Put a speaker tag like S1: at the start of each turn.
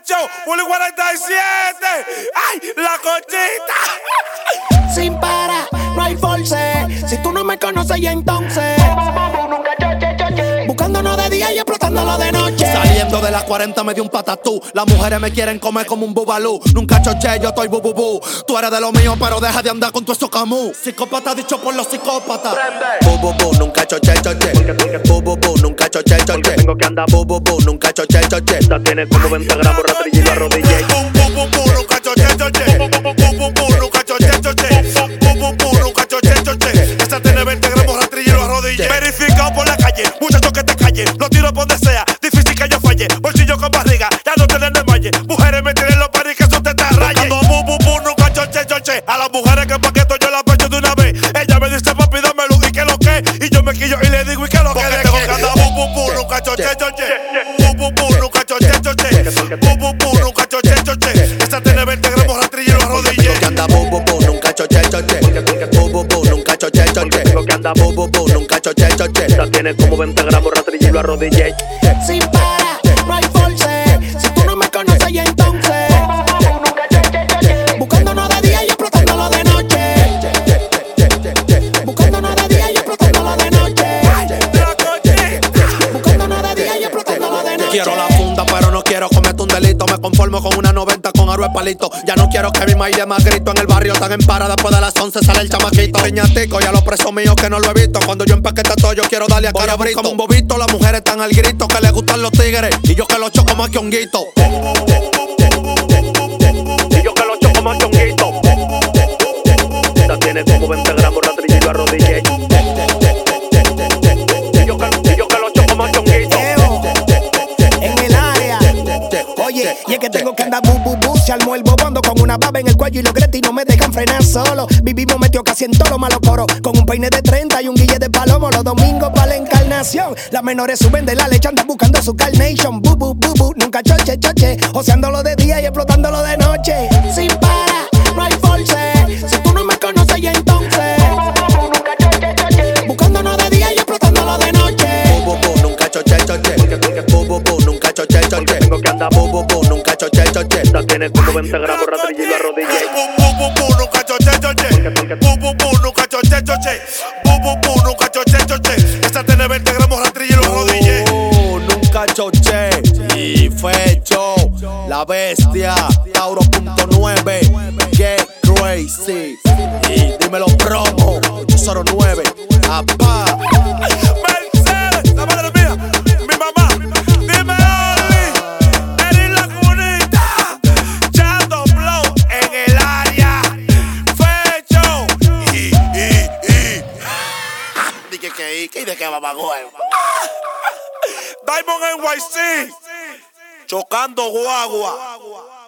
S1: Show, Bully 47. ¡Ay, la cochita!
S2: Sin para, no hay force. Si tú no me conoces, ya entonces.
S3: Nunca choche.
S2: Buscándonos de día y explotándolo de noche.
S4: Saliendo de las 40 me dio un patatú. Las mujeres me quieren comer como un bubalú. Nunca choché, yo estoy bu. Tú eres de lo mío, pero deja de andar con tu eso camú. Psicópata dicho por los psicópatas. Bu, nunca choché. Bu, nunca choché.
S5: Tengo que andar
S4: bu, nunca choché.
S5: Esta tiene como 20 gramos, rastrillo y lo arrodillé.
S1: Nunca choché. Nunca choché. Esta tiene 20 gramos, rastrillo y lo arrodillé. Verificado por la calle, muchachos que te callen. Lo tiro por donde sea, difícil que yo falle. Bolsillo con barriga, ya no tienen el valle. Mujeres me tienen los paris que son tetas rayas. Nunca choché. A las mujeres que paqueto yo las pecho de una vez. Ella me dice papi dámelo y que lo que. Y yo me quillo y le digo y que lo que. Porque tengo que andar nunca choché. Nunca choché. Nunca choché. Esta tiene 20 gramos, rastrillo y lo arrodillé.
S4: Tengo que andar nunca choché. Nunca choché.
S5: Tengo que andar
S4: nunca choché.
S5: Esta tiene como 20 gramos, rastrillo y lo arrodillé.
S2: Sin para, no hay force. Si tú no me conoces, ya entonces. Buscándonos de día y explotándolo de noche. Buscándonos de día y explotándolo de noche. Buscándonos de día y explotándolo de noche.
S4: Quiero la funda, pero no quiero cometer un delito. Me conformo con una 90 con aro de palito. Ya no quiero que mi maíz más grito. En el barrio tan en para, después de las 11 sale el chamaquito. Piñatico, ya los presos míos que no lo he visto. Cuando yo empaquete todo, yo quiero darle a cara brito. Como un bobito, las mujeres están al grito. Que les gustan los tigres y yo que los choco más que honguito.
S5: Y yo que lo choco más que un guito. Esta tiene como 20 gramos, rastrillo y lo arrodillé. Y yo que lo choco más que un guito.
S2: En el área. Oye, y es que tengo que andar bu. Se armó el bobando con una baba en el cuello y los gretis no me dejan frenar solo. Vivimos metido casi en todo lo malo coro. Con un peine de 30 y un guille de palomo. Los domingos para la encarnación. Las menores suben de la leche, andan buscando su carnation. Bu, nunca choche. Joseándolo de día y explotándolo de noche. Sin para, no hay force. Si tú no me conoces, ya entonces. Buscándonos de día y explotándolo de noche.
S4: Nunca choché. Nunca choché.
S5: Tengo que andar
S4: nunca choché.
S5: Esta tiene como 20 gramos, rastrillo y lo arrodillé.
S1: Nunca choché. Nunca choché. Esta tiene 20 gramos, rastrillo y lo arrodillé.
S4: Nunca choché. Y fecho, la bestia, Tauro.9, get crazy. Y dímelo promo, 809, apá.
S1: Mercedes, la madre mía, mi mamá. Dime Oli, eres la cunita. Chato Blow en el área. Fecho.
S4: Dije que de que mamagüey.
S1: Diamond NYC. Chocando guagua.